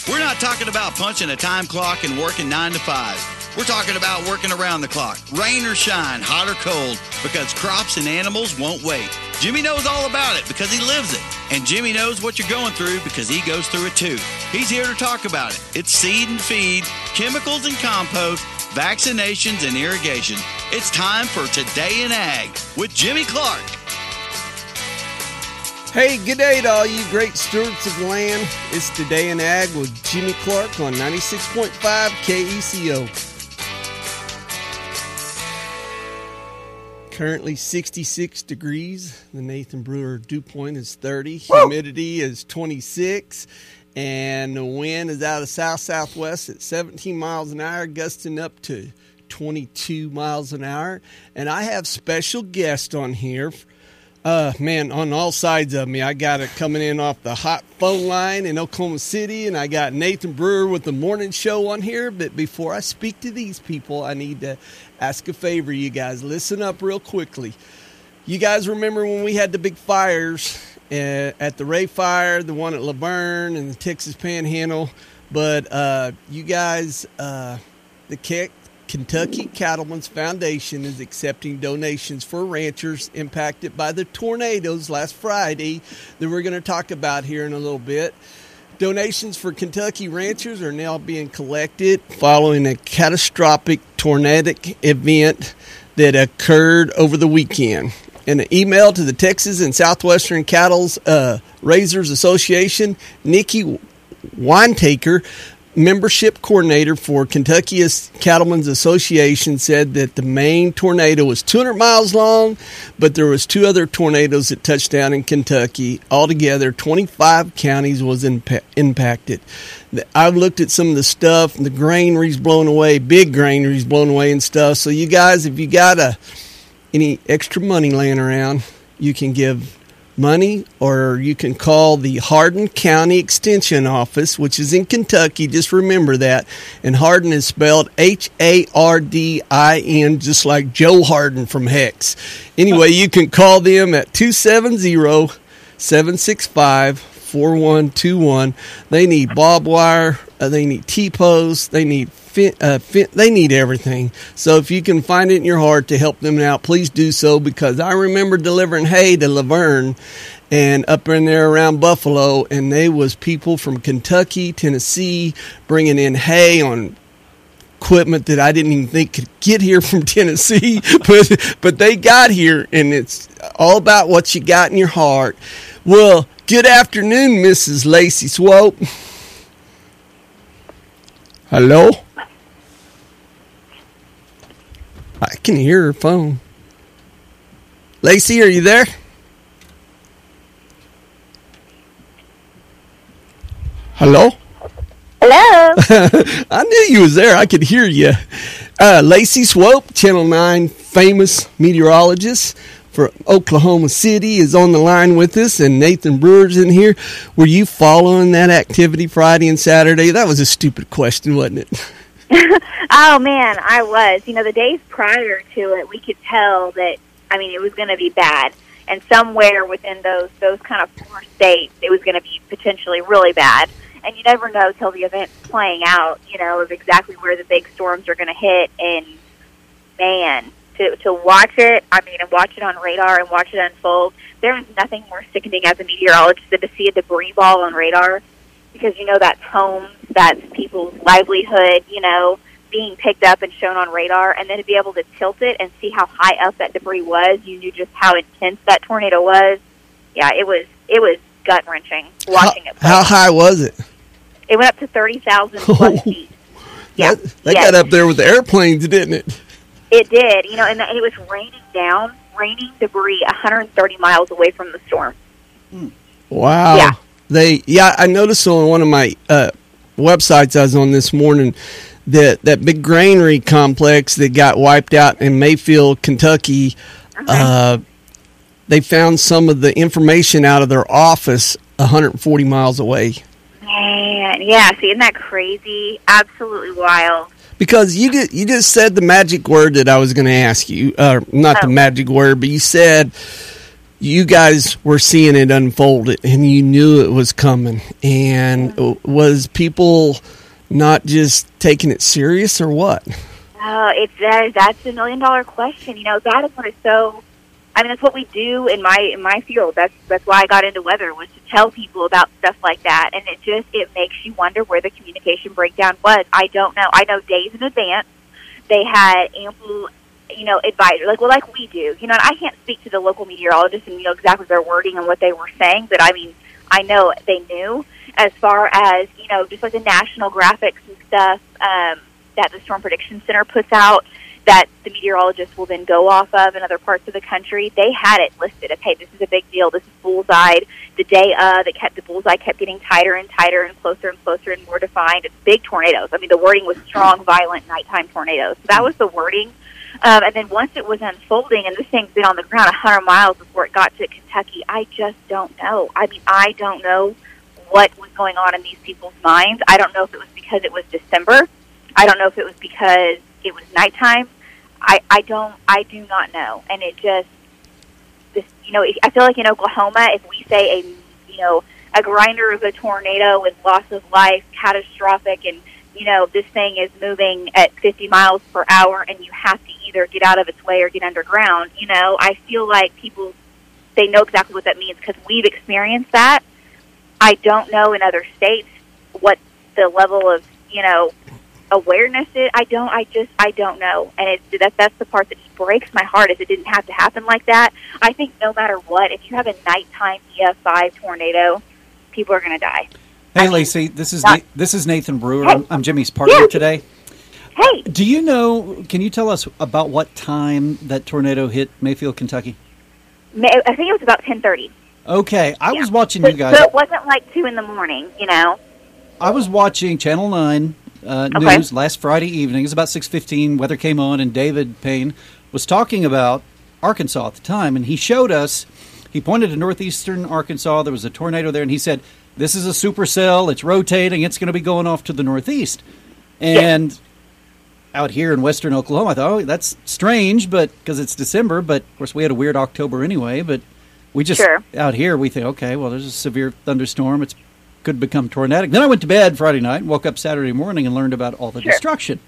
We're not talking about punching a time clock and working 9 to 5. We're talking about working around the clock, rain or shine, hot or cold, because crops and animals won't wait. Jimmy knows all about it because he lives it. And Jimmy knows what you're going through because he goes through it too. He's here to talk about it. It's seed and feed, chemicals and compost, vaccinations and irrigation. It's time for Today in Ag with Jimmy Clark. Hey, good day to all you great stewards of land. It's Today in Ag with Jimmy Clark on 96.5 KECO. Currently 66 degrees. The Nathan Brewer dew point is 30. Humidity is 26. And the wind is out of south-southwest at 17 miles an hour, gusting up to 22 miles an hour. And I have special guests on here. On all sides of me. I got it coming in off the hot phone line in Oklahoma City, and I got Nathan Brewer with the morning show on here. But before I speak to these people, I need to ask a favor, you guys. Listen up real quickly. You guys remember when we had the big fires at the Ray Fire, the one at Laverne and the Texas Panhandle? But you guys, the Kentucky Cattlemen's Foundation is accepting donations for ranchers impacted by the tornadoes last Friday that we're going to talk about here in a little bit. Donations for Kentucky ranchers are now being collected following a catastrophic tornadic event that occurred over the weekend. In an email to the Texas and Southwestern Cattle Raisers Association, Nikki Winetaker, membership coordinator for Kentucky Cattlemen's Association, said that the main tornado was 200 miles long, but there was two other tornadoes that touched down in Kentucky. Altogether, 25 counties was impacted. I've looked at some of the stuff, and the granaries blown away, big granaries blown away and stuff. So you guys, if you got any extra money laying around, you can give money, or you can call the Hardin County Extension Office, which is in Kentucky. Just remember that. And Hardin is spelled Hardin, just like Joe Hardin from Hex. Anyway, you can call them at 270-765-4121. They need barbed wire. They need T-posts. They need they need everything. So if you can find it in your heart to help them out, please do so, because I remember delivering hay to Laverne and up in there around Buffalo, and they was people from Kentucky, Tennessee, bringing in hay on equipment that I didn't even think could get here from Tennessee, but they got here, and it's all about what you got in your heart. Well, good afternoon, Mrs. Lacey Swope. Hello? I can hear her phone. Lacey, are you there? Hello? Hello? I knew you was there. I could hear you. Lacey Swope, Channel 9 famous meteorologist for Oklahoma City, is on the line with us, and Nathan Brewer's in here. Were you following that activity Friday and Saturday? That was a stupid question, wasn't it? Oh, man, I was. You know, the days prior to it, we could tell that, it was going to be bad. And somewhere within those kind of four states, it was going to be potentially really bad. And you never know till the event's playing out, of exactly where the big storms are going to hit. And, man, to watch it, and watch it on radar and watch it unfold, there is nothing more sickening as a meteorologist than to see a debris ball on radar, because, that's homes, that's people's livelihood, being picked up and shown on radar, and then to be able to tilt it and see how high up that debris was, you knew just how intense that tornado was. Yeah, it was gut-wrenching watching it play. How high was it? It went up to 30,000 plus feet. Yeah, that got up there with the airplanes, didn't it? It did, and it was raining debris 130 miles away from the storm. Wow. Yeah. I noticed on one of my websites I was on this morning that big granary complex that got wiped out in Mayfield, Kentucky, they found some of the information out of their office 140 miles away. Man, yeah, see, isn't that crazy? Absolutely wild. Because you just said the magic word that I was going to ask you. Not the magic word, but you said you guys were seeing it unfold, and you knew it was coming. And was people not just taking it serious, or what? That's $1 million question. That is what is so. I mean, that's what we do in my field. That's why I got into weather, was to tell people about stuff like that. And it makes you wonder where the communication breakdown was. I don't know. I know days in advance they had ample, advisor, like we do. And I can't speak to the local meteorologists and exactly their wording and what they were saying, but I mean, I know they knew, as far as just like the national graphics and stuff that the Storm Prediction Center puts out, that the meteorologists will then go off of in other parts of the country. They had it listed. Okay, this is a big deal. This is bullseye. The day of, the bullseye kept getting tighter and tighter and closer and more defined. It's big tornadoes. I mean, the wording was strong, violent, nighttime tornadoes. So that was the wording. And then once it was unfolding, and this thing's been on the ground 100 miles before it got to Kentucky, I just don't know. I mean, I don't know what was going on in these people's minds. I don't know if it was because it was December. I don't know if it was because it was nighttime. I do not know. And it just, I feel like in Oklahoma, if we say a grinder of a tornado with loss of life, catastrophic, and, this thing is moving at 50 miles per hour and you have to either get out of its way or get underground, I feel like people, they know exactly what that means because we've experienced that. I don't know in other states what the level of, awareness is. I don't know. And that's the part that just breaks my heart, is it didn't have to happen like that. I think no matter what, if you have a nighttime EF5 tornado, people are going to die. Hey, Lacey, this is Nathan Brewer. Hey. I'm Jimmy's partner today. Hey. Can you tell us about what time that tornado hit Mayfield, Kentucky? I think it was about 10:30. Okay. I was watching you guys. So it wasn't like 2 in the morning, I was watching Channel 9 news last Friday evening. It was about 6:15. Weather came on, and David Payne was talking about Arkansas at the time, and he showed us, he pointed to northeastern Arkansas. There was a tornado there, and he said, this is a supercell. It's rotating. It's going to be going off to the northeast. And out here in western Oklahoma, I thought, that's strange, but because it's December. But, of course, we had a weird October anyway. But we just, out here, we think, okay, well, there's a severe thunderstorm. It could become tornadic. Then I went to bed Friday night, woke up Saturday morning, and learned about all the destruction.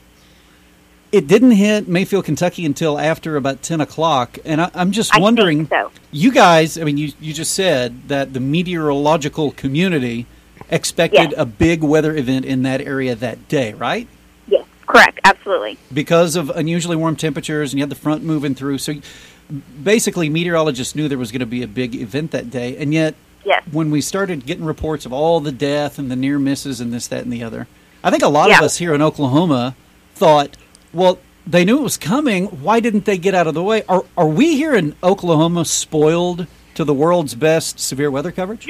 It didn't hit Mayfield, Kentucky until after about 10 o'clock. And I'm just wondering, you guys, I mean, you just said that the meteorological community expected a big weather event in that area that day, right? Yes, correct. Absolutely. Because of unusually warm temperatures, and you had the front moving through. So basically, meteorologists knew there was going to be a big event that day. And yet, when we started getting reports of all the death and the near misses and this, that, and the other, I think a lot of us here in Oklahoma thought, well, they knew it was coming. Why didn't they get out of the way? Are we here in Oklahoma spoiled to the world's best severe weather coverage?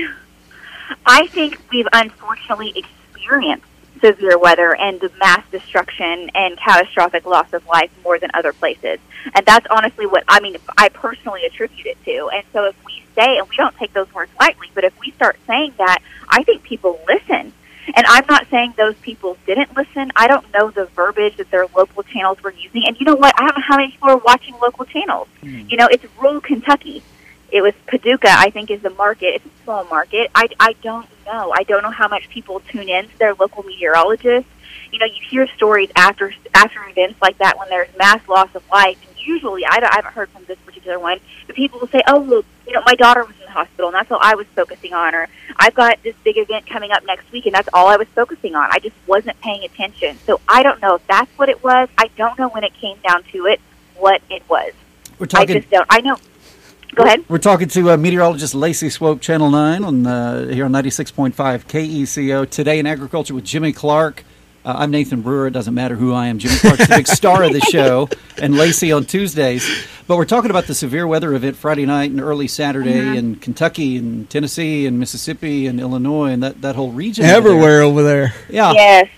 I think we've unfortunately experienced severe weather and the mass destruction and catastrophic loss of life more than other places. And that's honestly what, I personally attribute it to. And so if we say, and we don't take those words lightly, but if we start saying that, I think people listen. And I'm not saying those people didn't listen. I don't know the verbiage that their local channels were using. And you know what? I don't know how many people are watching local channels. It's rural Kentucky. It was Paducah, I think, is the market. It's a small market. I don't know. I don't know how much people tune in to their local meteorologists. You hear stories after events like that when there's mass loss of life. And usually, I haven't heard from this particular one, but people will say, oh, look, my daughter was in the hospital, and that's all I was focusing on. Or I've got this big event coming up next week, and that's all I was focusing on. I just wasn't paying attention. So I don't know if that's what it was. I don't know when it came down to it what it was. I just don't. I know. Go ahead. We're talking to meteorologist Lacey Swope, Channel 9, here on 96.5 KECO. Today in Agriculture with Jimmy Clark. I'm Nathan Brewer. It doesn't matter who I am. Jimmy Clark's the big star of the show, and Lacey on Tuesdays. But we're talking about the severe weather event Friday night and early Saturday in Kentucky and Tennessee and Mississippi and Illinois and that whole region. Everywhere over there. Yeah. Yes.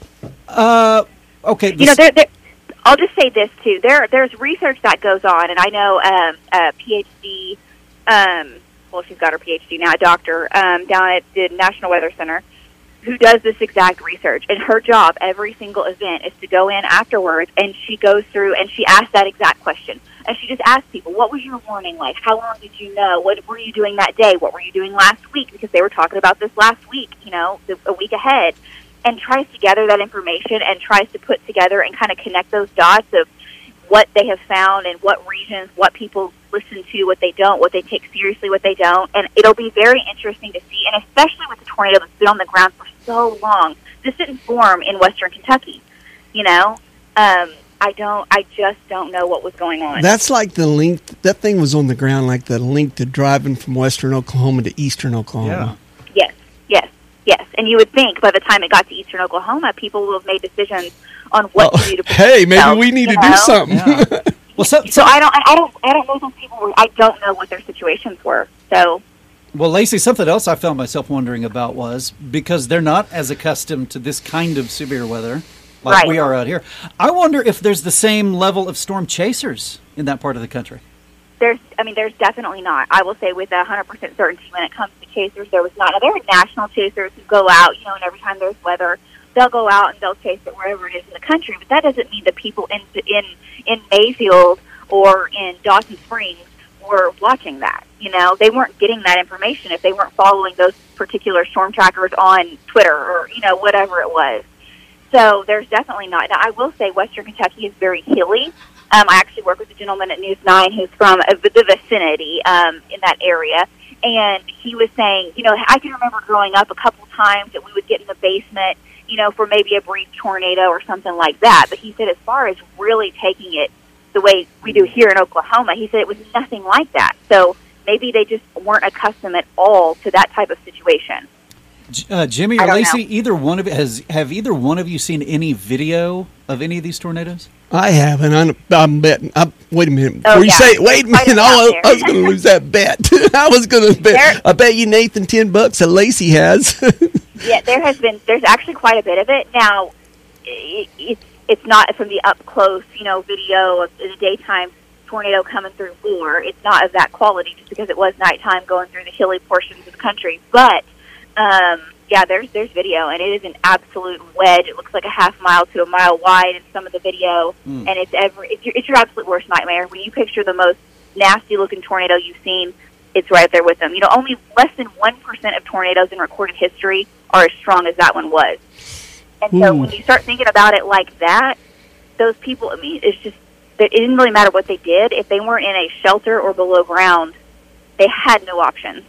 Okay. I'll just say this, too. There's research that goes on, and I know a PhD, she's got her PhD now, a doctor, down at the National Weather Center, who does this exact research, and her job every single event is to go in afterwards, and she goes through and she asks that exact question. And she just asks people, what was your morning like? How long did you know? What were you doing that day? What were you doing last week? Because they were talking about this last week, a week ahead. And tries to gather that information and tries to put together and kind of connect those dots of what they have found and what regions, what people listen to, what they don't, what they take seriously, what they don't. And it'll be very interesting to see, and especially with the tornado that's been on the ground for so long. This didn't form in western Kentucky, I just don't know what was going on. That's like the link. That thing was on the ground like the link to driving from western Oklahoma to eastern Oklahoma. Yeah. Yes. And you would think by the time it got to eastern Oklahoma, people will have made decisions on what to do to protect hey, maybe themselves, we need to do something. Yeah. Well, so I don't know those people were. I don't know what their situations were. So. Well, Lacey, something else I found myself wondering about was because they're not as accustomed to this kind of severe weather like we are out here. I wonder if there's the same level of storm chasers in that part of the country. There's definitely not. I will say with 100% certainty when it comes to chasers, there was not. Now, there are national chasers who go out, and every time there's weather, they'll go out and they'll chase it wherever it is in the country. But that doesn't mean the people in Mayfield or in Dawson Springs were watching that. They weren't getting that information if they weren't following those particular storm trackers on Twitter or, whatever it was. So there's definitely not. Now, I will say Western Kentucky is very hilly. I actually work with a gentleman at News 9 who's from the vicinity in that area. And he was saying, I can remember growing up a couple times that we would get in the basement, for maybe a brief tornado or something like that. But he said as far as really taking it the way we do here in Oklahoma, he said it was nothing like that. So maybe they just weren't accustomed at all to that type of situation. Jimmy or Lacey, have either one of you seen any video of any of these tornadoes? I haven't. I'm betting. Wait a minute. Oh, wait a minute. I was going to lose that bet. I was going to bet. I bet you, Nathan, $10 that Lacey has. Yeah, there's actually quite a bit of it. Now, it's not from the up close, video of the daytime tornado coming through Moore. It's not of that quality just because it was nighttime going through the hilly portions of the country. But there's video, and it is an absolute wedge. It looks like a half mile to a mile wide in some of the video, and it's your absolute worst nightmare. When you picture the most nasty looking tornado you've seen, it's right up there with them. Only less than 1% of tornadoes in recorded history are as strong as that one was. And so when you start thinking about it like that, those people, it's just, it didn't really matter what they did. If they weren't in a shelter or below ground, they had no options,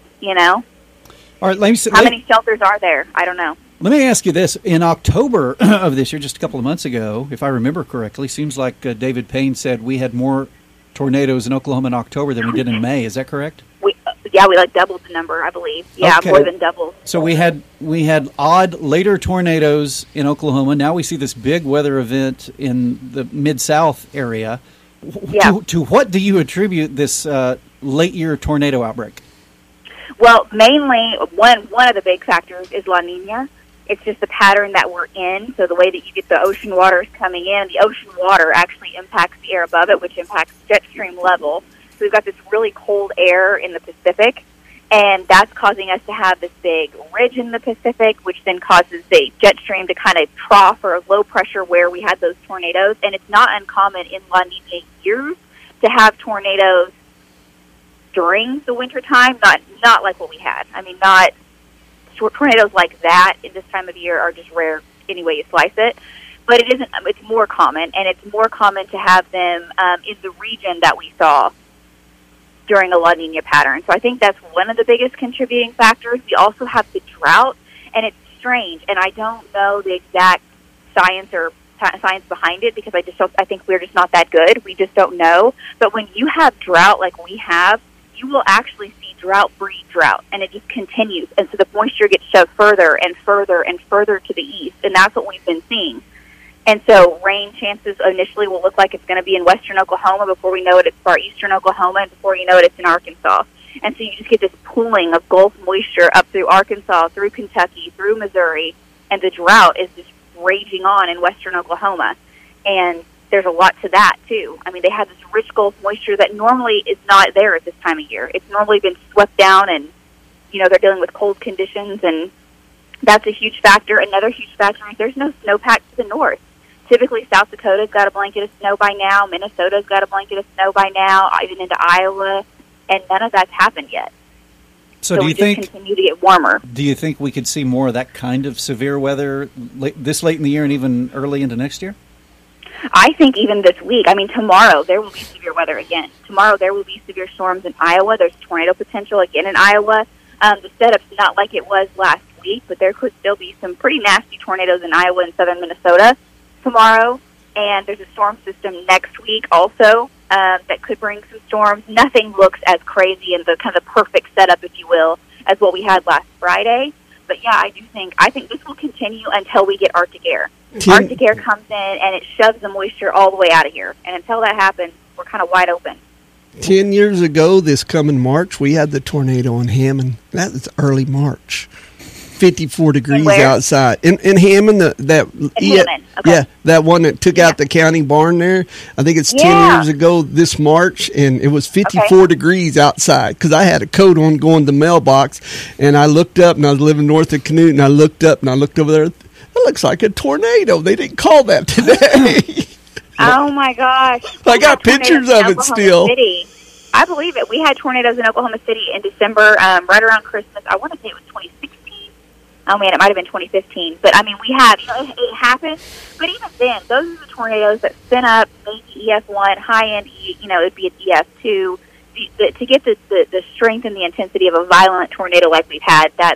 All right, How many shelters are there? I don't know. Let me ask you this. In October of this year, just a couple of months ago, if I remember correctly, seems like David Payne said we had more tornadoes in Oklahoma in October than we did in May. Is that correct? We doubled the number, I believe. Yeah, okay. More than doubled. So we had odd later tornadoes in Oklahoma. Now we see this big weather event in the Mid-South area. Yeah. To what do you attribute this late year tornado outbreak? Well, mainly one of the big factors is La Nina. It's just the pattern that we're in. So the way that you get the ocean waters coming in, the ocean water actually impacts the air above it, which impacts jet stream level. So we've got this really cold air in the Pacific, and that's causing us to have this big ridge in the Pacific, which then causes the jet stream to kind of trough or low pressure where we had those tornadoes. And it's not uncommon in La Nina years to have tornadoes during the wintertime, not like what we had. Not tornadoes like that in this time of year are just rare any way you slice it. But it isn't. It's more common, and it's more common to have them in the region that we saw during a La Nina pattern. So I think that's one of the biggest contributing factors. We also have the drought, and it's strange, and I don't know the exact science behind it because I think we're just not that good. We just don't know. But when you have drought like we have, you will actually see drought breed drought, and it just continues. And so the moisture gets shoved further and further and further to the east, and that's what we've been seeing. And so rain chances initially will look like it's going to be in western Oklahoma. Before we know it, it's far eastern Oklahoma, and before you know it, it's in Arkansas. And so you just get this pooling of Gulf moisture up through Arkansas, through Kentucky, through Missouri, and the drought is just raging on in western Oklahoma. And there's a lot to that, too. They have this rich Gulf moisture that normally is not there at this time of year. It's normally been swept down, and, they're dealing with cold conditions, and That's a huge factor. Another huge factor is there's no snowpack to the north. Typically, South Dakota's got a blanket of snow by now. Minnesota's got a blanket of snow by now, even into Iowa, and none of that's happened yet. So do you think continue to get warmer? Do you think we could see more of that kind of severe weather this late in the year and even early into next year? I think even this week. I mean, tomorrow there will be severe weather again. Tomorrow there will be severe storms in Iowa. There's tornado potential again in Iowa. The setup's not like it was last week, but there could still be some pretty nasty tornadoes in Iowa and southern Minnesota tomorrow. And there's a storm system next week also that could bring some storms. Nothing looks as crazy and the kind of perfect setup, if you will, as what we had last Friday. But yeah, I think this will continue until we get Arctic air. Arctic air comes in and it shoves the moisture all the way out of here. And until that happens, we're kind of wide open. 10 years ago, this coming March, we had the tornado in Hammond. That was early March. 54 degrees outside. In Hammond, Hammond. Okay. Yeah, that one that took out the county barn there. I think it's 10 years ago this March, and it was 54 degrees outside because I had a coat on going to the mailbox, and I looked up, and I was living north of Canute, and I looked up, and I looked over there. It looks like a tornado. They didn't call that today. Oh, my gosh. I got pictures of it still. City. I believe it. We had tornadoes in Oklahoma City in December, right around Christmas. I want to say it was 2016. Oh, man, it might have been 2015. But, I mean, we have, it happened. But even then, those are the tornadoes that spin up, maybe EF1, high-end, it would be an EF2. To get the strength and the intensity of a violent tornado like we've had, that's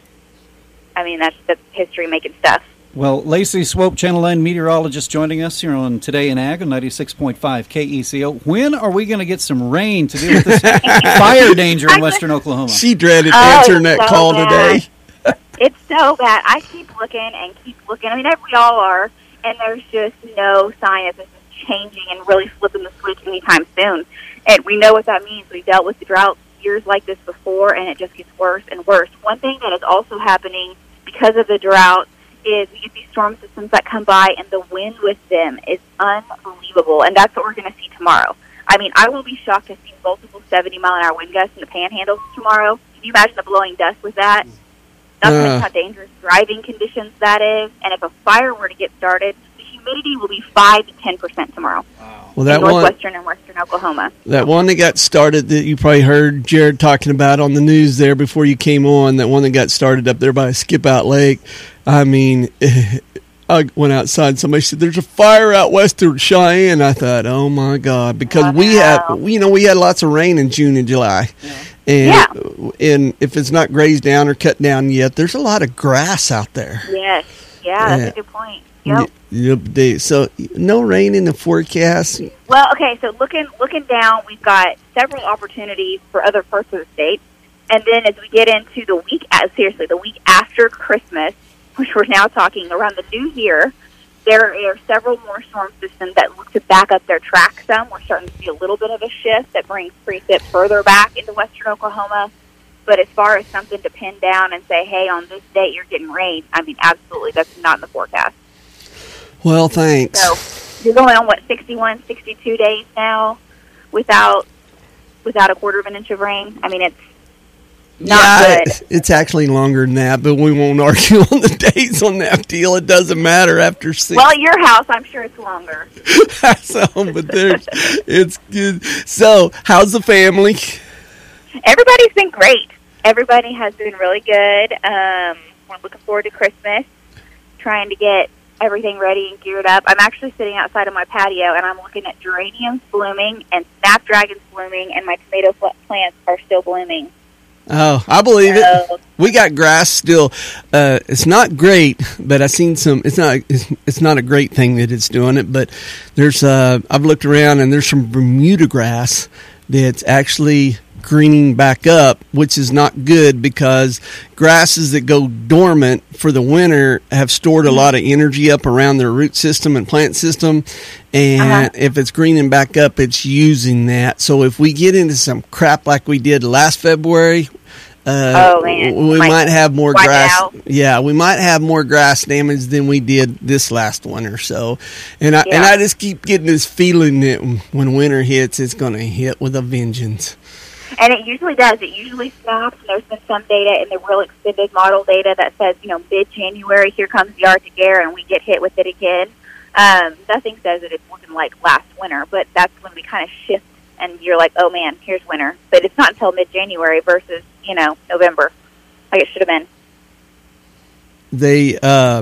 history-making stuff. Well, Lacey Swope, Channel 9 meteorologist, joining us here on Today in Ag on 96.5 KECO. When are we going to get some rain to deal with this fire danger in western Oklahoma? She dreaded answering that call today. It's so bad. I keep looking and keep looking. I mean, we all are, and there's just no sign of this is changing and really flipping the switch anytime soon. And we know what that means. We've dealt with the drought years like this before, and it just gets worse and worse. One thing that is also happening because of the drought is we get these storm systems that come by, and the wind with them is unbelievable, and that's what we're going to see tomorrow. I mean, I will be shocked to see multiple 70-mile-an-hour wind gusts in the panhandle tomorrow. Can you imagine the blowing dust with that? That's how dangerous driving conditions that is. And if a fire were to get started, the humidity will be 5 to 10% tomorrow. Wow. Well, that in northwestern and western Oklahoma. That one that got started that you probably heard Jared talking about on the news there before you came on, that one that got started up there by Skip Out Lake. I mean, I went outside and somebody said, there's a fire out west of Cheyenne. I thought, oh, my God, because we had lots of rain in June and July. Yeah. And if it's not grazed down or cut down yet, there's a lot of grass out there. Yes. Yeah, that's a good point. Yep. So no rain in the forecast. Well, okay, so looking down, we've got several opportunities for other parts of the state. And then as we get into the week after Christmas, which we're now talking around the new year, there are several more storm systems that look to back up their track some. We're starting to see a little bit of a shift that brings precip further back into western Oklahoma. But as far as something to pin down and say, hey, on this date you're getting rain, I mean, absolutely, that's not in the forecast. Well, thanks. So you're going on, 61, 62 days now without a quarter of an inch of rain? I mean, it's not good. It's actually longer than that, but we won't argue on the days on that deal. It doesn't matter after 6. Well, at your house, I'm sure it's longer. It's good. So, how's the family? Everybody's been great. Everybody has been really good. We're looking forward to Christmas, trying to get everything ready and geared up. I'm actually sitting outside of my patio, and I'm looking at geraniums blooming and snapdragons blooming, and my tomato plants are still blooming. Oh, I believe it. We got grass still. It's not great, but I've seen some. It's not a great thing that it's doing it, but there's. I've looked around and there's some Bermuda grass that's actually greening back up, which is not good because grasses that go dormant for the winter have stored a lot of energy up around their root system and plant system, and if it's greening back up, it's using that. So if we get into some crap like we did last February, we might have more grass. Yeah, we might have more grass damage than we did this last winter. So, and I just keep getting this feeling that when winter hits, it's going to hit with a vengeance. And it usually does. It usually snaps. And there's been some data in the real extended model data that says, mid-January, here comes the Arctic air, and we get hit with it again. Nothing says that it's looking like last winter, but that's when we kind of shift, and you're like, oh, man, here's winter. But it's not until mid-January versus, November, like it should have been. They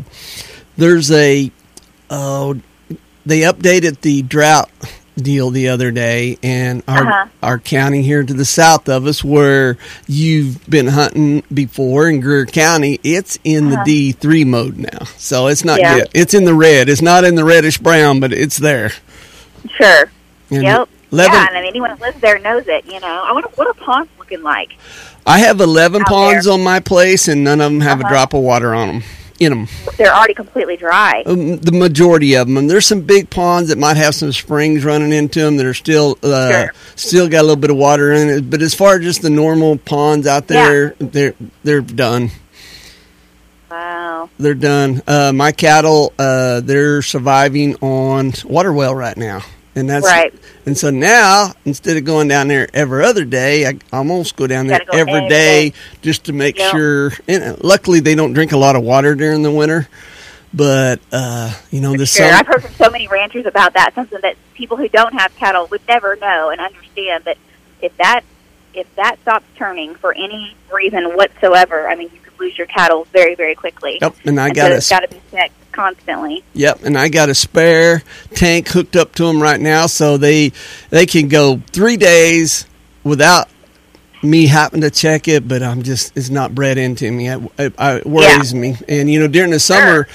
updated the drought deal the other day, and our county here to the south of us, where you've been hunting before in Greer County, it's in the D3 mode now. So it's not good. It's in the red. It's not in the reddish brown, but it's there. Sure. And yep. And anyone that lives there knows it. I wonder what a pond's looking like. I have 11 ponds on my place, and none of them have a drop of water on them. In them. They're already completely dry. The majority of them. And there's some big ponds that might have some springs running into them that are still got a little bit of water in it. But as far as just the normal ponds out there, they're done. Wow. They're done. My cattle, they're surviving on water well right now. And that's right. And so now, instead of going down there every other day, I almost go down there every day just to make sure. And luckily, they don't drink a lot of water during the winter. But, the summer. I've heard from so many ranchers about that, something that people who don't have cattle would never know and understand. But if that stops turning for any reason whatsoever, you could lose your cattle very, very quickly. Yep, and it's got to be checked constantly. Yep, and I got a spare tank hooked up to them right now, so they can go 3 days without me having to check it. But it's not bred into me. It worries me. And during the summer,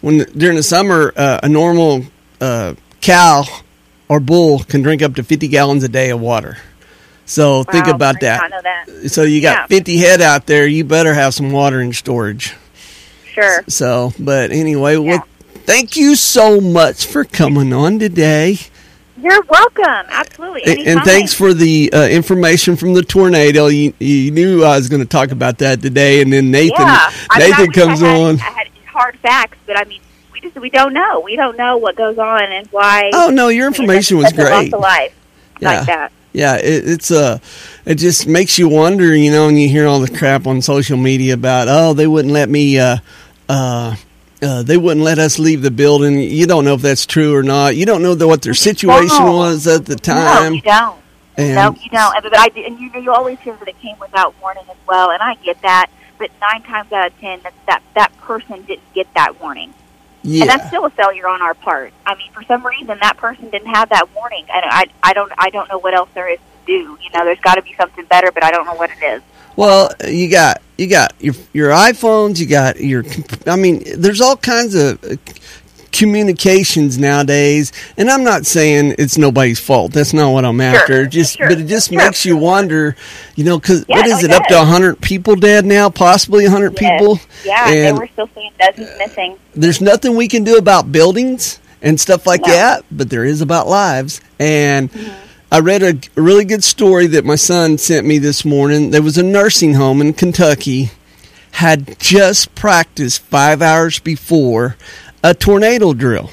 a normal cow or bull can drink up to 50 gallons a day of water. So think about that. I did not know that. So you got 50 head out there. You better have some water in storage. Sure. So, but anyway, well, thank you so much for coming on today. You're welcome. Absolutely. Anytime. And thanks for the information from the tornado. You knew I was going to talk about that today, and then Nathan comes on. I had hard facts, but we don't know. We don't know what goes on and why. Oh no, your information was great. Like that. Yeah, it just makes you wonder, and you hear all the crap on social media about, they wouldn't let me, they wouldn't let us leave the building. You don't know if that's true or not. You don't know what their situation was at the time. No, you don't. No, you don't. But you always hear that it came without warning as well, and I get that. But 9 times out of 10, that person didn't get that warning. Yeah. And that's still a failure on our part. For some reason, that person didn't have that warning, and I don't know what else there is to do. There's got to be something better, but I don't know what it is. Well, you got your iPhones. You got your. There's all kinds of communications nowadays, and I'm not saying it's nobody's fault. That's not what I'm after. But it just makes you wonder, because what is it, up to 100 people dead now? Possibly 100 people. Yeah, and they were still saying dozens missing. There's nothing we can do about buildings and stuff like that, but there is about lives. And I read a really good story that my son sent me this morning. There was a nursing home in Kentucky, had just practiced 5 hours before a tornado drill.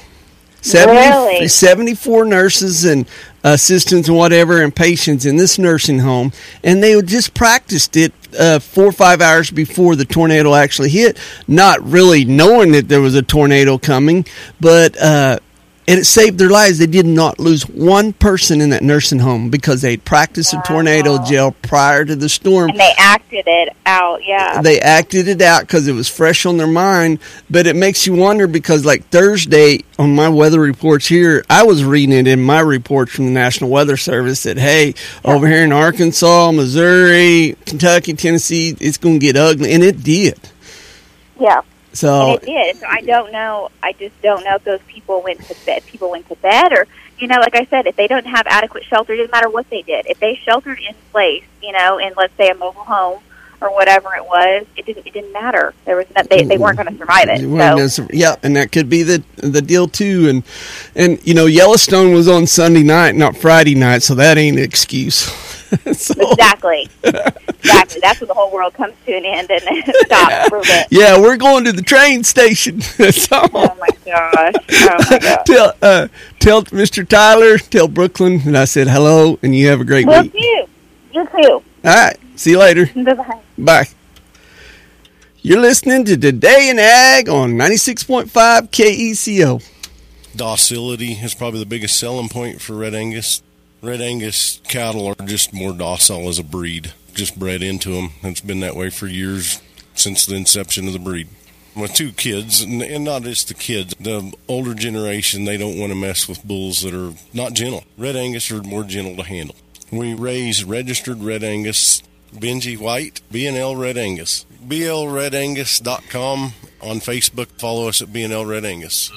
74 nurses and assistants and whatever and patients in this nursing home, and they just practiced it 4 or 5 hours before the tornado actually hit, not really knowing that there was a tornado coming, but and it saved their lives. They did not lose one person in that nursing home because they practiced a tornado drill prior to the storm. And they acted it out, They acted it out because it was fresh on their mind. But it makes you wonder because, like Thursday, on my weather reports here, I was reading it in my reports from the National Weather Service that, hey, over here in Arkansas, Missouri, Kentucky, Tennessee, it's going to get ugly. And it did. Yeah. So and it did. So I don't know. I just don't know if those people went to bed. Or, like I said, if they don't have adequate shelter, it doesn't matter what they did. If they sheltered in place, in let's say a mobile home or whatever it was, it didn't matter. There was they weren't going to survive it. Yeah, and that could be the deal too. And Yellowstone was on Sunday night, not Friday night, so that ain't an excuse. Exactly. That's when the whole world comes to an end and stops for a bit. Yeah, we're going to the train station. Oh my gosh. Tell Mr. Tyler, tell Brooklyn, and I said hello, and you have a great week. You too. All right. See you later. Bye-bye. Bye. You're listening to Today in Ag on 96.5 KECO. Docility is probably the biggest selling point for Red Angus. Red Angus cattle are just more docile as a breed, just bred into them. It's been that way for years, since the inception of the breed. My two kids, and not just the kids, the older generation, they don't want to mess with bulls that are not gentle. Red Angus are more gentle to handle. We raise registered Red Angus, Benji White, BNL Red Angus. BLRedAngus.com on Facebook. Follow us at BNL Red Angus.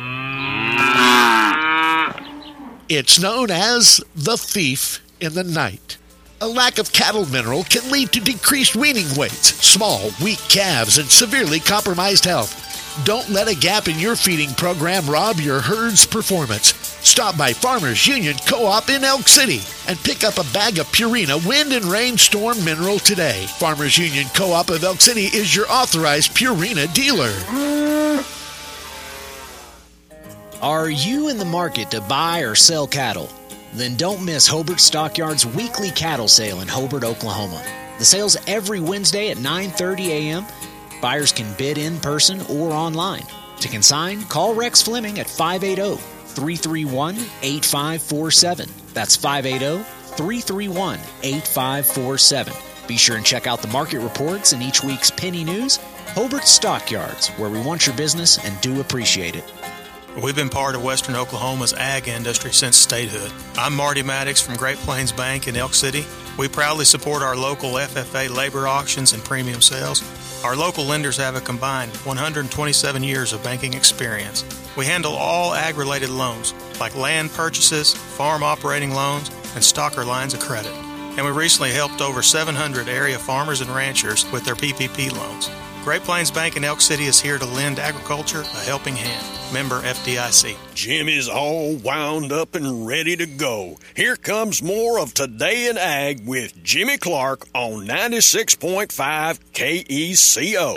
It's known as the thief in the night. A lack of cattle mineral can lead to decreased weaning weights, small, weak calves, and severely compromised health. Don't let a gap in your feeding program rob your herd's performance. Stop by Farmers Union Co-op in Elk City and pick up a bag of Purina Wind and Rainstorm Mineral today. Farmers Union Co-op of Elk City is your authorized Purina dealer. Are you in the market to buy or sell cattle? Then don't miss Hobart Stockyards' weekly cattle sale in Hobart, Oklahoma. The sale's every Wednesday at 9:30 a.m. Buyers can bid in person or online. To consign, call Rex Fleming at 580-331-8547. That's 580-331-8547. Be sure and check out the market reports in each week's Penny News. Hobart Stockyards, where we want your business and do appreciate it. We've been part of Western Oklahoma's ag industry since statehood. I'm Marty Maddox from Great Plains Bank in Elk City. We proudly support our local FFA labor auctions and premium sales. Our local lenders have a combined 127 years of banking experience. We handle all ag-related loans, like land purchases, farm operating loans, and stocker lines of credit. And we recently helped over 700 area farmers and ranchers with their PPP loans. Great Plains Bank in Elk City is here to lend agriculture a helping hand. Member FDIC. Jim is all wound up and ready to go. Here comes more of Today in Ag with Jimmy Clark on 96.5 KECO.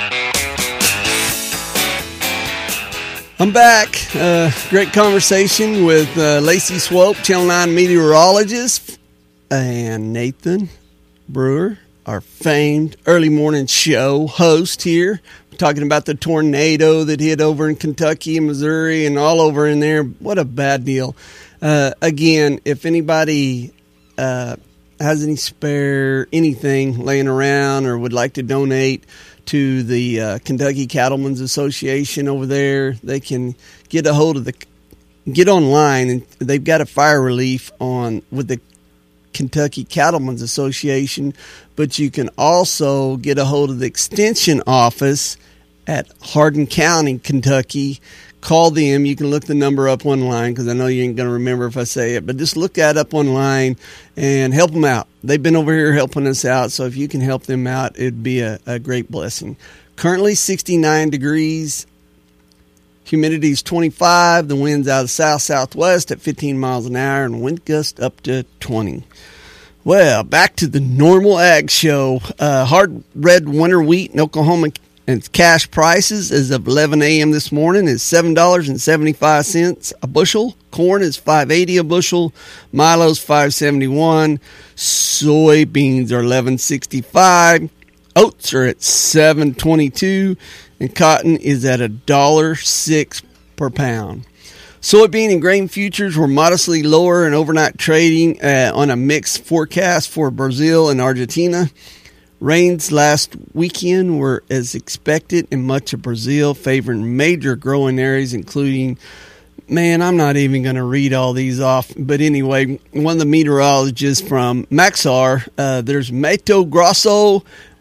I'm back. Great conversation with Lacey Swope, Channel 9 meteorologist, and Nathan Brewer, our famed early morning show host here. We're talking about the tornado that hit over in Kentucky and Missouri and all over in there. What a bad deal. Again, if anybody has any spare anything laying around or would like to donate to the Kentucky Cattlemen's Association over there, they can get online, and they've got a fire relief on with the Kentucky Cattlemen's Association, but you can also get a hold of the extension office at Hardin County, Kentucky. Call them. You can look the number up online because I know you ain't going to remember if I say it, but just look that up online and help them out. They've been over here helping us out, so if you can help them out, it'd be a great blessing. Currently 69 degrees. Humidity is 25. The wind's out of south-southwest at 15 miles an hour, and wind gust up to 20. Well, back to the normal ag show. Hard red winter wheat in Oklahoma and cash prices as of 11 a.m. this morning is $7.75 a bushel. Corn is $5.80 a bushel. Milo's $5.71. Soybeans are $11.65. Oats are at $7.22. And cotton is at $1.06 per pound. Soybean and grain futures were modestly lower in overnight trading on a mixed forecast for Brazil and Argentina. Rains last weekend were as expected in much of Brazil, favoring major growing areas, including, I'm not even going to read all these off. But anyway, one of the meteorologists from Maxar, there's Mato Grosso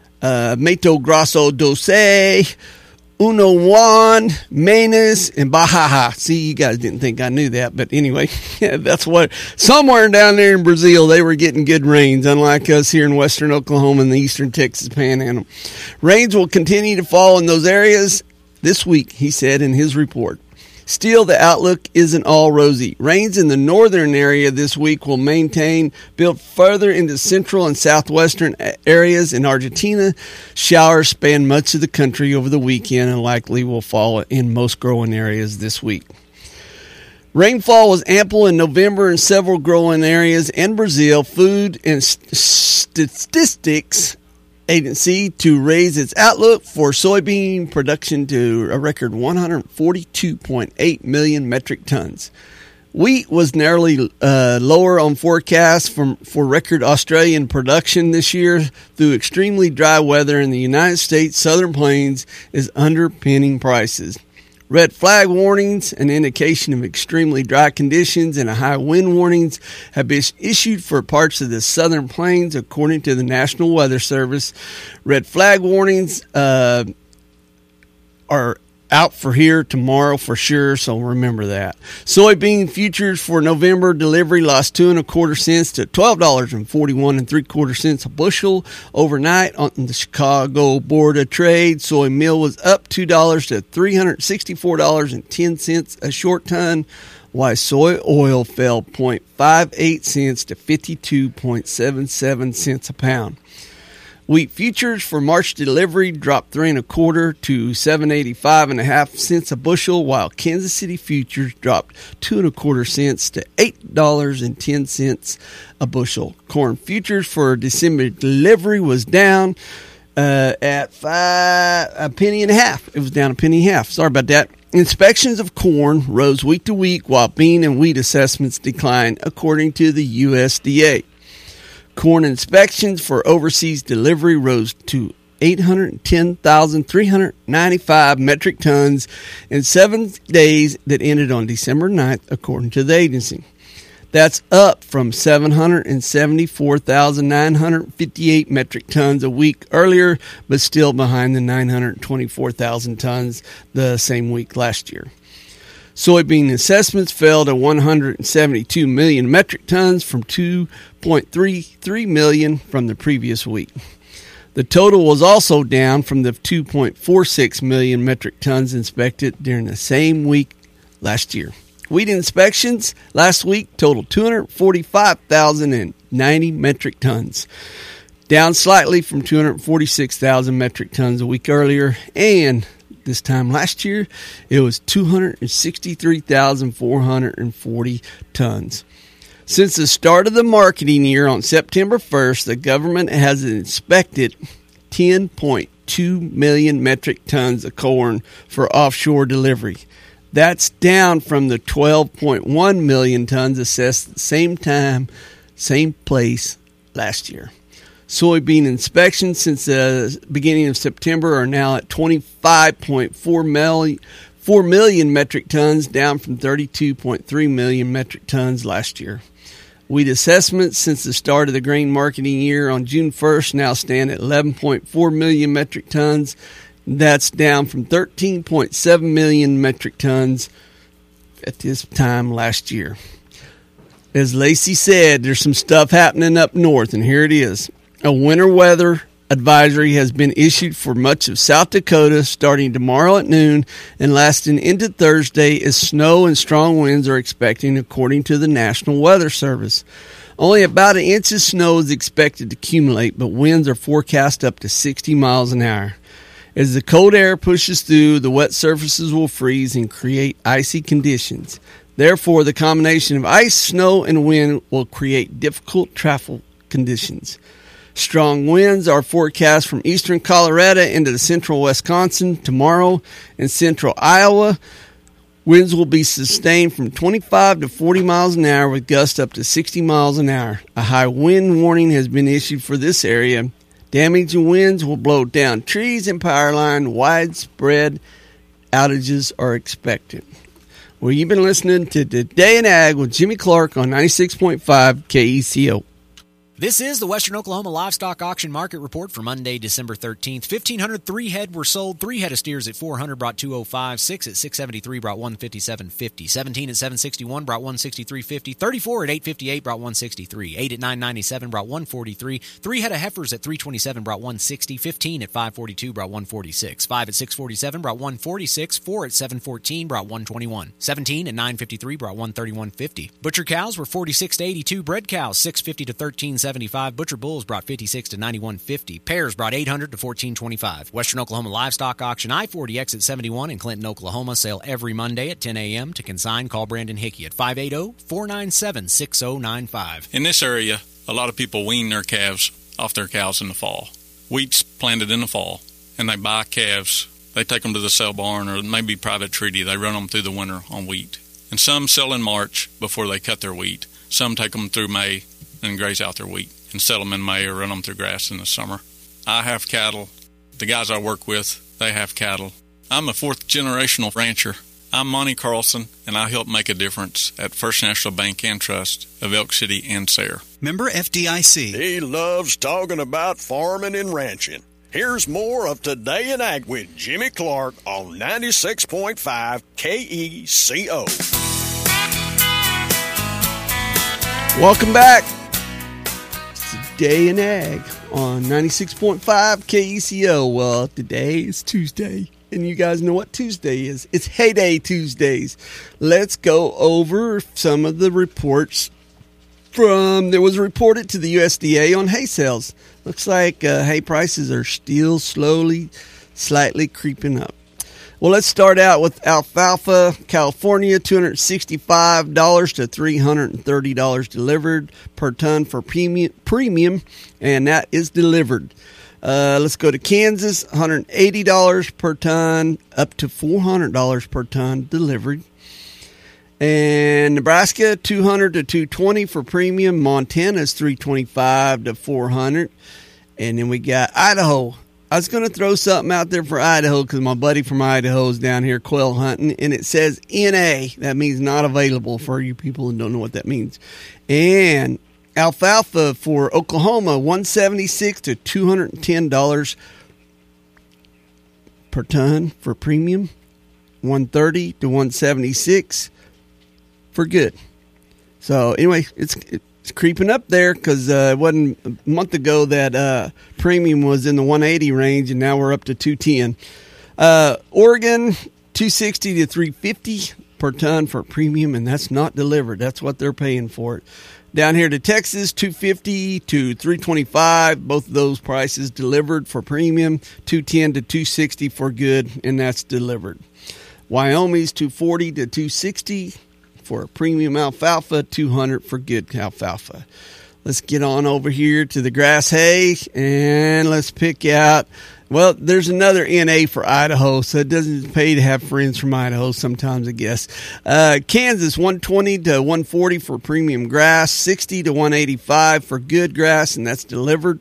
do Sul, Uno Juan, Minas, and Baja. See, you guys didn't think I knew that, but anyway, that's what, somewhere down there in Brazil, they were getting good rains, unlike us here in western Oklahoma and the eastern Texas Panhandle. Rains will continue to fall in those areas this week, he said in his report. Still, the outlook isn't all rosy. Rains in the northern area this week will build further into central and southwestern areas in Argentina. Showers span much of the country over the weekend and likely will fall in most growing areas this week. Rainfall was ample in November in several growing areas in Brazil. Food and Statistics Agency to raise its outlook for soybean production to a record 142.8 million metric tons. Wheat was narrowly lower on forecasts for record Australian production this year through extremely dry weather in the United States Southern Plains is underpinning prices. Red flag warnings, an indication of extremely dry conditions, and high wind warnings have been issued for parts of the Southern Plains, according to the National Weather Service. Red flag warnings are out for here tomorrow for sure, so remember that. Soybean futures for November delivery lost 2 1/4 cents to $12.41 3/4 a bushel. Overnight on the Chicago Board of Trade, soy meal was up $2 to $364.10 a short ton, while soy oil fell 0.58 cents to 52.77 cents a pound. Wheat futures for March delivery dropped 3 1/4 to $7.85 cents a bushel, while Kansas City futures dropped 2 1/4 cents to $8.10 a bushel. Corn futures for December delivery was down at a penny and a half. It was down a penny and a half. Sorry about that. Inspections of corn rose week to week, while bean and wheat assessments declined, according to the USDA. Corn inspections for overseas delivery rose to 810,395 metric tons in 7 days that ended on December 9th, according to the agency. That's up from 774,958 metric tons a week earlier, but still behind the 924,000 tons the same week last year. Soybean assessments fell to 172 million metric tons from 2.33 million from the previous week. The total was also down from the 2.46 million metric tons inspected during the same week last year. Wheat inspections last week totaled 245,090 metric tons, down slightly from 246,000 metric tons a week earlier, and this time last year, it was 263,440 tons. Since the start of the marketing year on September 1st, the government has inspected 10.2 million metric tons of corn for offshore delivery. That's down from the 12.1 million tons assessed at the same time, same place last year. Soybean inspections since the beginning of September are now at 25.4 million metric tons, down from 32.3 million metric tons last year. Wheat assessments since the start of the grain marketing year on June 1st now stand at 11.4 million metric tons. That's down from 13.7 million metric tons at this time last year. As Lacey said, there's some stuff happening up north, and here it is. A winter weather advisory has been issued for much of South Dakota starting tomorrow at noon and lasting into Thursday, as snow and strong winds are expected, according to the National Weather Service. Only about an inch of snow is expected to accumulate, but winds are forecast up to 60 miles an hour. As the cold air pushes through, the wet surfaces will freeze and create icy conditions. Therefore, the combination of ice, snow, and wind will create difficult travel conditions. Strong winds are forecast from eastern Colorado into the central Wisconsin tomorrow and central Iowa. Winds will be sustained from 25 to 40 miles an hour with gusts up to 60 miles an hour. A high wind warning has been issued for this area. Damaging winds will blow down trees and power lines. Widespread outages are expected. Well, you've been listening to Today in Ag with Jimmy Clark on 96.5 KECO. This is the Western Oklahoma Livestock Auction Market Report for Monday, December 13th. 1,503 head were sold. 3 head of steers at $400 brought $205. 6 at $673 brought $157.50. 17 at $761 brought $163.50. 34 at $858 brought $163. 8 at $997 brought $143. 3 head of heifers at $327 brought $160. 15 at $542 brought $146. 5 at $647 brought $146. 4 at $714 brought $121. 17 at $953 brought $131.50. Butcher cows were $46 to $82. Bred cows $650 to $13.75. $75. Butcher bulls brought 56 to 91.50. Pairs brought 800 to 14.25. Western Oklahoma Livestock Auction, I-40 exit 71 in Clinton, Oklahoma. Sale every Monday at 10 a.m. To consign, call Brandon Hickey at 580-497-6095. In this area, a lot of people wean their calves off their cows in the fall. Wheat's planted in the fall, and they buy calves. They take them to the sale barn or maybe private treaty. They run them through the winter on wheat. And some sell in March before they cut their wheat. Some take them through May and graze out their wheat and sell them in May or run them through grass in the summer. I have cattle. The guys I work with, they have cattle. I'm a fourth-generational rancher. I'm Monty Carlson, and I help make a difference at First National Bank and Trust of Elk City and Sayre. Member FDIC. He loves talking about farming and ranching. Here's more of Today in Ag with Jimmy Clark on 96.5 KECO. Welcome back. It's Today in Ag on 96.5 KECO. Well, today is Tuesday. And you guys know what Tuesday is. It's Heyday Tuesdays. Let's go over some of the reports there was reported to the USDA on hay sales. Looks like hay prices are still slightly creeping up. Well, let's start out with alfalfa. California, $265 to $330 delivered per ton for premium, and that is delivered. Let's go to Kansas, $180 per ton, up to $400 per ton delivered. And Nebraska, $200 to $220 for premium. Montana's $325 to $400. And then we got Idaho. I was going to throw something out there for Idaho because my buddy from Idaho is down here quail hunting, and it says NA. That means not available for you people who don't know what that means. And alfalfa for Oklahoma, $176 to $210 per ton for premium, $130 to $176 for good. So anyway, it's creeping up there because it wasn't a month ago that premium was in the 180 range, and now we're up to 210. Oregon, $260 to $350 per ton for premium, and that's not delivered. That's what they're paying for it. Down here to Texas, $250 to $325. Both of those prices delivered for premium. $210 to $260 for good, and that's delivered. Wyoming's $240 to $260 for premium alfalfa. $200 for good alfalfa. Let's get on over here to the grass hay, and let's pick out. Well, there's another NA for Idaho, so it doesn't pay to have friends from Idaho sometimes, I guess. Kansas, $120 to $140 for premium grass, $60 to $185 for good grass, and that's delivered.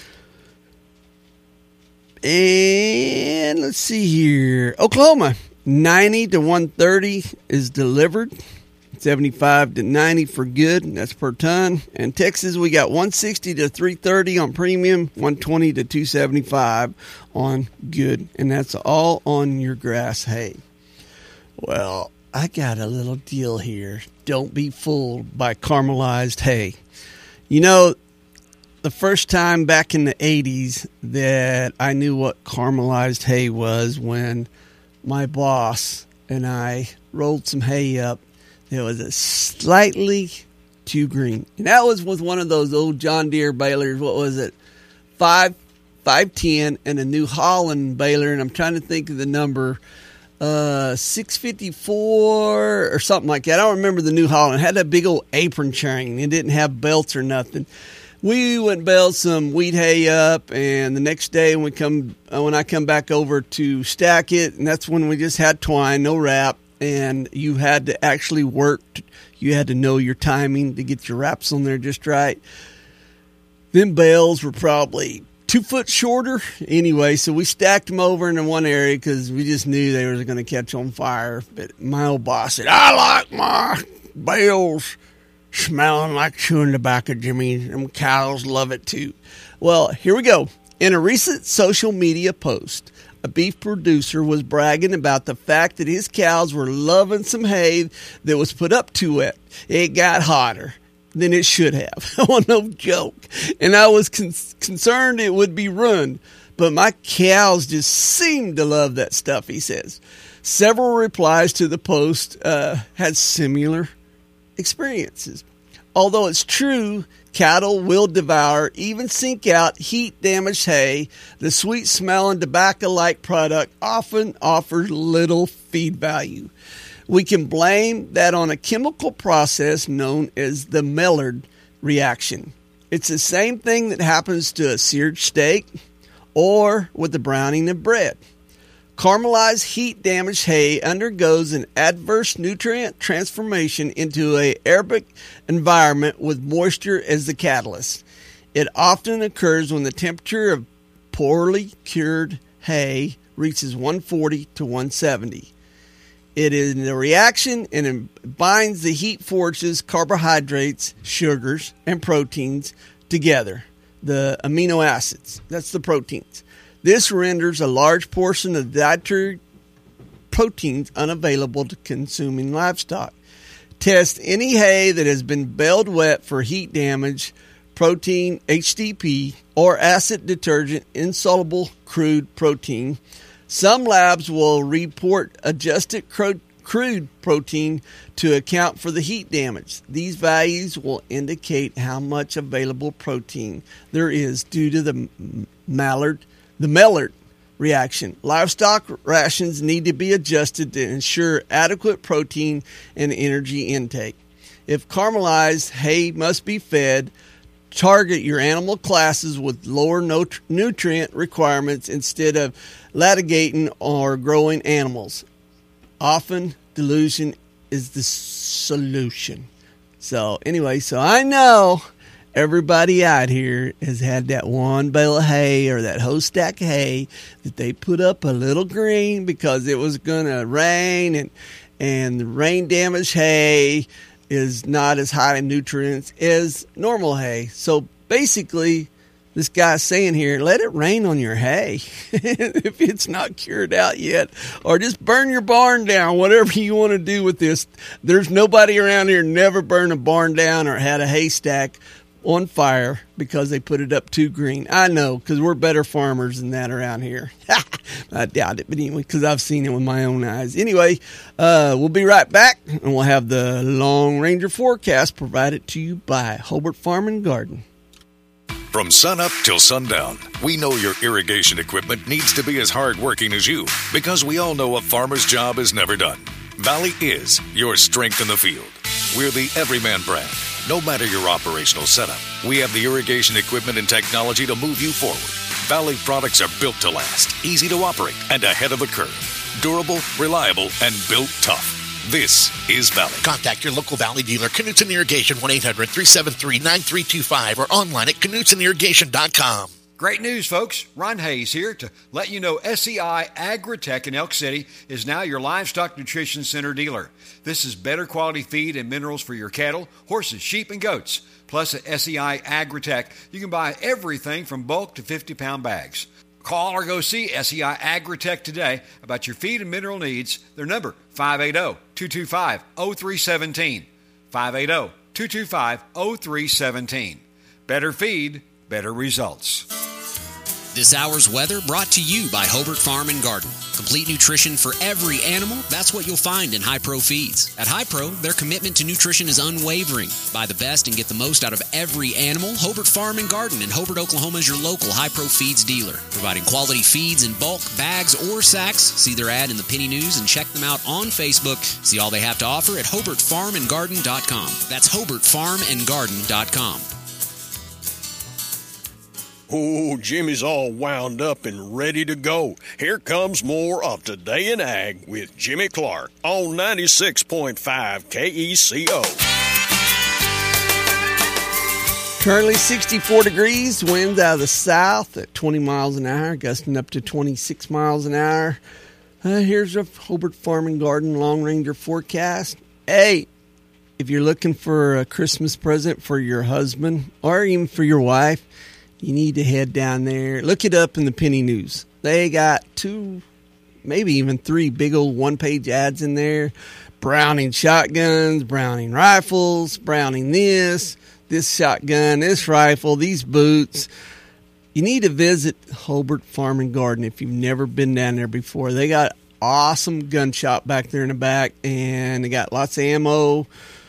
And let's see here. Oklahoma, $90 to $130 is delivered. $75 to $90 for good, and that's per ton. And Texas, we got $160 to $330 on premium, $120 to $275 on good, and that's all on your grass hay. Well, I got a little deal here. Don't be fooled by caramelized hay. You know, the first time back in the 80s that I knew what caramelized hay was when my boss and I rolled some hay up. It was a slightly too green. And that was with one of those old John Deere balers. What was it? 510 and a New Holland baler. And I'm trying to think of the number. 654 or something like that. I don't remember the New Holland. It had that big old apron chain. It didn't have belts or nothing. We went and baled some wheat hay up, and the next day when I come back over to stack it, and that's when we just had twine, no wrap. And you had to actually work. You had to know your timing to get your wraps on there just right. Them bales were probably 2 foot shorter. Anyway, so we stacked them over in one area because we just knew they were going to catch on fire. But my old boss said, I like my bales smelling like chewing tobacco, Jimmy. Them cows love it too. Well, here we go. In a recent social media post, a beef producer was bragging about the fact that his cows were loving some hay that was put up too wet. It got hotter than it should have. Oh, no joke. And I was concerned it would be ruined. But my cows just seemed to love that stuff, he says. Several replies to the post had similar experiences. Although it's true cattle will devour, even sink out, heat-damaged hay, the sweet-smelling tobacco-like product often offers little feed value. We can blame that on a chemical process known as the Maillard reaction. It's the same thing that happens to a seared steak or with the browning of bread. Caramelized heat-damaged hay undergoes an adverse nutrient transformation into an aerobic environment with moisture as the catalyst. It often occurs when the temperature of poorly cured hay reaches 140 to 170. It is in a reaction and it binds the heat forces carbohydrates, sugars, and proteins together, the amino acids. That's the proteins. This renders a large portion of dietary proteins unavailable to consuming livestock. Test any hay that has been baled wet for heat damage, protein, HTP, or acid detergent, insoluble crude protein. Some labs will report adjusted crude protein to account for the heat damage. These values will indicate how much available protein there is due to the Maillard reaction. Livestock rations need to be adjusted to ensure adequate protein and energy intake. If caramelized hay must be fed, target your animal classes with lower nutrient requirements instead of litigating or growing animals. Often, dilution is the solution. So I know everybody out here has had that one bale of hay or that whole stack of hay that they put up a little green because it was going to rain, and the rain damaged hay is not as high in nutrients as normal hay. So basically, this guy's saying here, let it rain on your hay if it's not cured out yet, or just burn your barn down, whatever you want to do with this. There's nobody around here never burned a barn down or had a haystack on fire because they put it up too green. I know, because we're better farmers than that around here. I doubt it, but anyway, because I've seen it with my own eyes. Anyway, we'll be right back, and we'll have the Long Ranger forecast provided to you by Hobart Farm and Garden. From sunup till sundown, we know your irrigation equipment needs to be as hardworking as you, because we all know a farmer's job is never done. Valley is your strength in the field. We're the Everyman brand. No matter your operational setup, we have the irrigation equipment and technology to move you forward. Valley products are built to last, easy to operate, and ahead of the curve. Durable, reliable, and built tough. This is Valley. Contact your local Valley dealer, Knutson Irrigation, 1-800-373-9325, or online at KnutsenIrrigation.com. Great news, folks. Ron Hayes here to let you know SEI Agritech in Elk City is now your livestock nutrition center dealer. This is better quality feed and minerals for your cattle, horses, sheep, and goats. Plus at SEI Agritech, you can buy everything from bulk to 50-pound bags. Call or go see SEI Agritech today about your feed and mineral needs. Their number, 580-225-0317. 580-225-0317. Better feed, better results. This hour's weather brought to you by Hobart Farm and Garden. Complete nutrition for every animal, that's what you'll find in Hi-Pro Feeds. At Hi-Pro, their commitment to nutrition is unwavering. Buy the best and get the most out of every animal. Hobart Farm and Garden in Hobart, Oklahoma is your local Hi-Pro Feeds dealer. Providing quality feeds in bulk, bags, or sacks. See their ad in the Penny News and check them out on Facebook. See all they have to offer at HobartFarmandGarden.com. That's HobartFarmandGarden.com. Oh, Jimmy's all wound up and ready to go. Here comes more of Today in Ag with Jimmy Clark on 96.5 KECO. Currently 64 degrees, winds out of the south at 20 miles an hour, gusting up to 26 miles an hour. Here's a Hobart Farm and Garden Long Ranger forecast. Hey, if you're looking for a Christmas present for your husband or even for your wife, you need to head down there. Look it up in the Penny News. They got 2, maybe even 3 big old one-page ads in there. Browning shotguns, Browning rifles, Browning this shotgun, this rifle, these boots. You need to visit Hobart Farm and Garden if you've never been down there before. They got awesome gun shop back there in the back, and they got lots of ammo,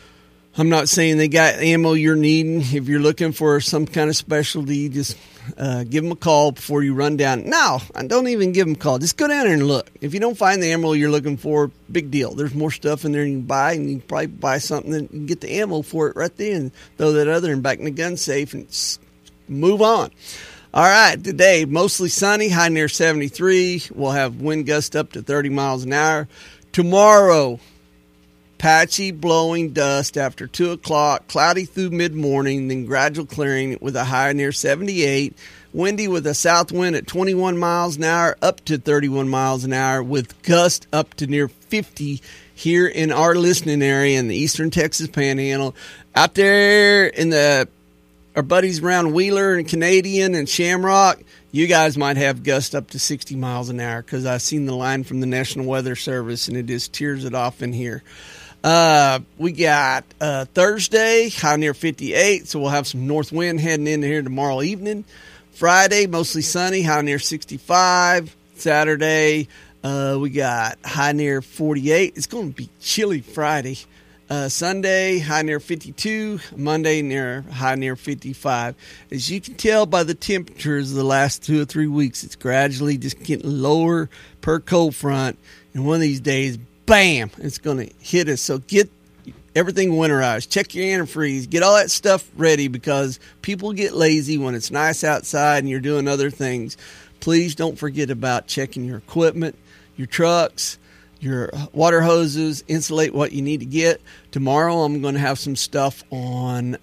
I'm not saying they got ammo you're needing. If you're looking for some kind of specialty, just give them a call before you run down. No, don't even give them a call. Just go down there and look. If you don't find the ammo you're looking for, big deal. There's more stuff in there you can buy, and you can probably buy something and you can get the ammo for it right there and throw that other and back in the gun safe and move on. All right, today, mostly sunny, high near 73. We'll have wind gusts up to 30 miles an hour. Tomorrow, patchy blowing dust after 2 o'clock, cloudy through mid-morning, then gradual clearing with a high near 78. Windy with a south wind at 21 miles an hour up to 31 miles an hour with gusts up to near 50 here in our listening area in the eastern Texas Panhandle. Out there in our buddies around Wheeler and Canadian and Shamrock, you guys might have gusts up to 60 miles an hour because I've seen the line from the National Weather Service and it just tears it off in here. We got Thursday, high near 58, so we'll have some north wind heading into here tomorrow evening. Friday, mostly sunny, high near 65. Saturday, we got high near 48. It's going to be chilly Friday. Sunday, high near 52. Monday, high near 55. As you can tell by the temperatures of the last 2 or 3 weeks, it's gradually just getting lower per cold front. And one of these days, bam, it's going to hit us. So get everything winterized. Check your antifreeze. Get all that stuff ready because people get lazy when it's nice outside and you're doing other things. Please don't forget about checking your equipment, your trucks, your water hoses, insulate what you need to get. Tomorrow I'm going to have some stuff on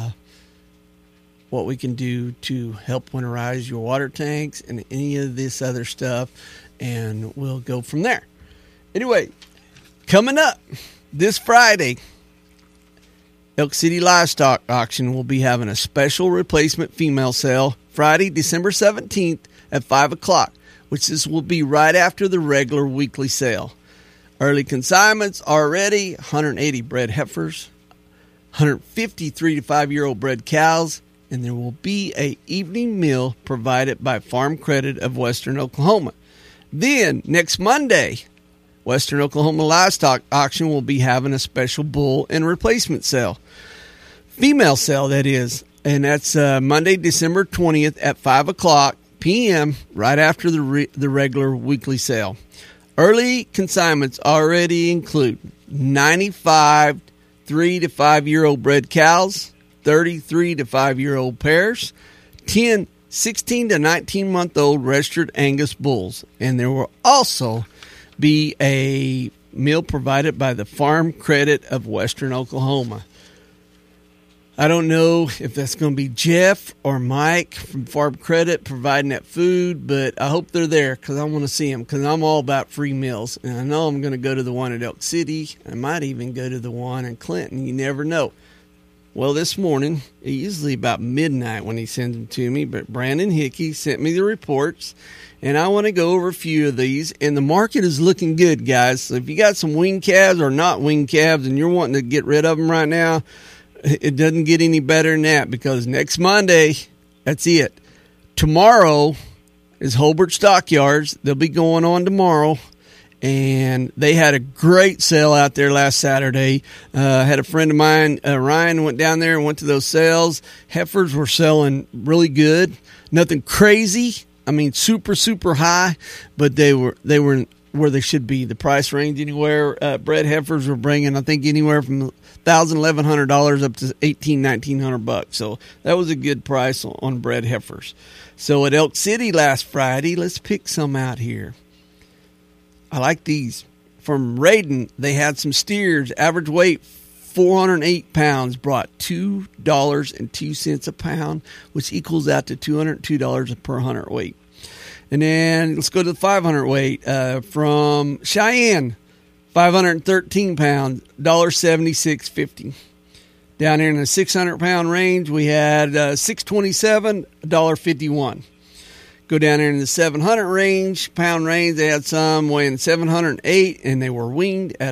what we can do to help winterize your water tanks and any of this other stuff, and we'll go from there. Anyway, coming up this Friday, Elk City Livestock Auction will be having a special replacement female sale Friday, December 17th at 5 o'clock, which this will be right after the regular weekly sale. Early consignments are ready, 180 bred heifers, 150 3 to 5 year old bred cows, and there will be a evening meal provided by Farm Credit of Western Oklahoma. Then, next Monday, Western Oklahoma Livestock Auction will be having a special bull and replacement sale. Female sale, that is. And that's Monday, December 20th at 5 o'clock p.m., right after the regular weekly sale. Early consignments already include 95 3 to 5 year old bred cows, 33 to 5 year old pairs, 10 16 to 19 month old registered Angus bulls, and there will also be a meal provided by the Farm Credit of Western Oklahoma. I don't know if that's going to be Jeff or Mike from Farm Credit providing that food, but I hope they're there because I want to see them because I'm all about free meals. And I know I'm going to go to the one at Elk City. I might even go to the one in Clinton. You never know. Well, this morning, usually about midnight when he sends them to me, but Brandon Hickey sent me the reports, and I want to go over a few of these. And the market is looking good, guys. So if you got some weaned calves or not weaned calves and you're wanting to get rid of them right now, it doesn't get any better than that because next Monday, that's it. Tomorrow is Hobart Stockyards. They'll be going on tomorrow. And they had a great sale out there last Saturday. Had a friend of mine, Ryan, went down there and went to those sales. Heifers were selling really good. Nothing crazy. I mean, super, super high, but they were where they should be. The price range anywhere. Bred heifers were bringing, I think, anywhere from $1,000, $1,100 up to $1,800, $1,900. So that was a good price on bred heifers. So at Elk City last Friday, let's pick some out here. I like these. From Raiden, they had some steers. Average weight, 408 pounds, brought $2.02 a pound, which equals out to $202 per hundredweight. And then let's go to the 500 weight. From Cheyenne, 513 pounds, $1.7650. Down here in the 600-pound range, we had $627, $1.51. Go down there in the 700 range, pound range, they had some weighing 708, and they were weaned at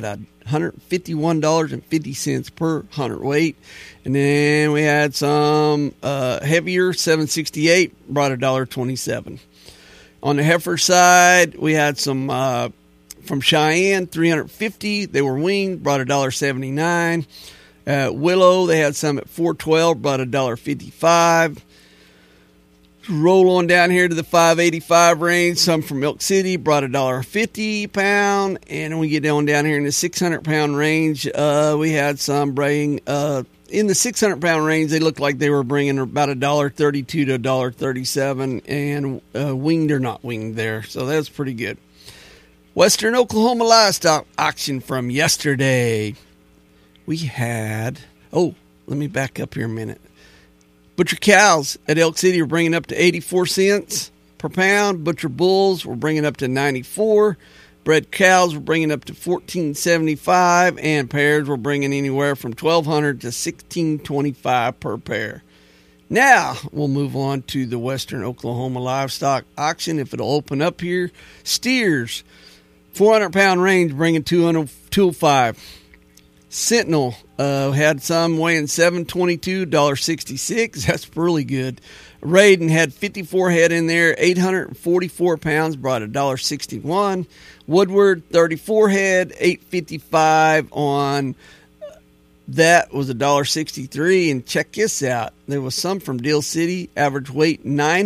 $151.50 per hundredweight. And then we had some heavier, 768, brought $1.27. On the heifer side, we had some from Cheyenne, 350. They were weaned, brought $1.79. Willow, they had some at $4.12, brought $1.55. Roll on down here to the $5.85 range. Some from Elk City brought $1.50 a pound. And we get down here in the 600-pound range. We had some bring in the 600-pound range. They looked like they were bringing about $1.32 to $1.37, and winged or not winged there. So that's pretty good. Western Oklahoma livestock auction from yesterday. We had, let me back up here a minute. Butcher cows at Elk City are bringing up to 84 cents per pound. Butcher bulls were bringing up to 94. Bred cows were bringing up to $14.75, and pairs were bringing anywhere from $1,200 to $1,625 per pair. Now we'll move on to the Western Oklahoma livestock auction. If it'll open up here, steers, 400-pound range, bringing $205. Sentinel had some weighing $722, $1.66. That's really good. Raiden had 54 head in there, 844 pounds, brought $1.61. Woodward, 34 head, $855 on that was $1.63. And check this out. There was some from Deal City, average weight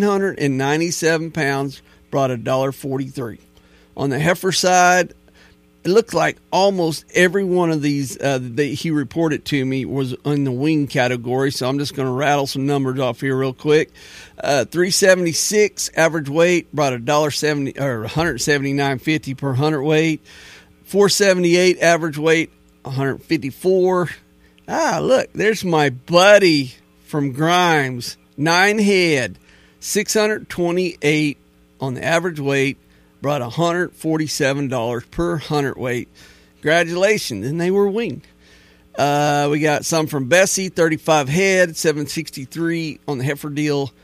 997 pounds, brought $1.43. On the heifer side, it looked like almost every one of these that he reported to me was in the wing category, so I'm just going to rattle some numbers off here real quick. 376 average weight, brought $1.70 or $179.50 per hundredweight. 478 average weight, $154. Look, there's my buddy from Grimes, 9 head, 628 on the average weight. Brought $147 per hundredweight. Congratulations. And they were winged. We got some from Bessie, 35 head, $763 on the heifer deal,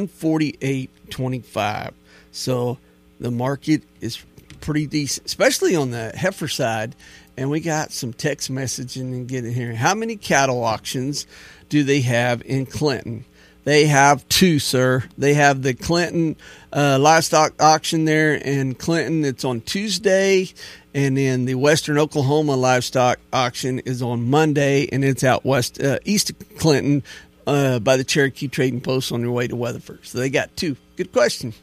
$148.25. So the market is pretty decent, especially on the heifer side. And we got some text messaging and getting here. How many cattle auctions do they have in Clinton? They have 2, sir. They have the Clinton livestock auction there in Clinton. It's on Tuesday. And then the Western Oklahoma livestock auction is on Monday. And it's out east of Clinton by the Cherokee Trading Post on your way to Weatherford. So they got 2. Good question.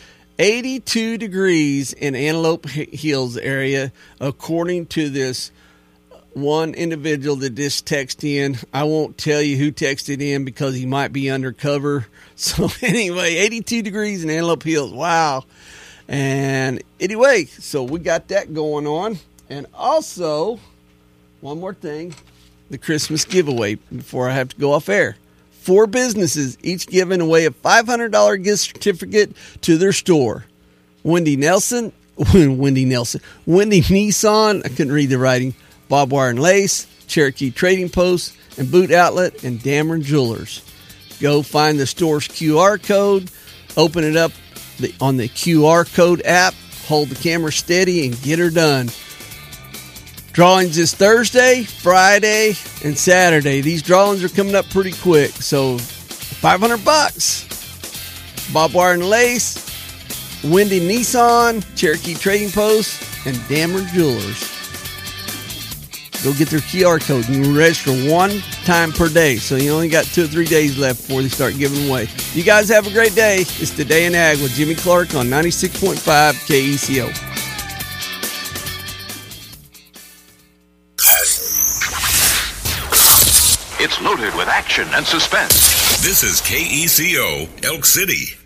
82 degrees in Antelope Hills area, according to this one individual that just texted in. I won't tell you who texted in because he might be undercover. So anyway, 82 degrees in Antelope Hills. Wow. And anyway, so we got that going on. And also, one more thing, the Christmas giveaway before I have to go off air. 4 businesses, each giving away a $500 gift certificate to their store. Wendy Nissan, I couldn't read the writing. Bob Wire and Lace, Cherokee Trading Post, and Boot Outlet, and Dameron Jewelers. Go find the store's QR code, open it up on the QR code app, hold the camera steady, and get her done. Drawings this Thursday, Friday, and Saturday. These drawings are coming up pretty quick, so $500. Bob Wire and Lace, Wendy Nissan, Cherokee Trading Post, and Dameron Jewelers. Go get their QR code. You can register 1 time per day. So you only got 2 or 3 days left before they start giving away. You guys have a great day. It's the Day in Ag with Jimmy Clark on 96.5 KECO. It's loaded with action and suspense. This is KECO, Elk City.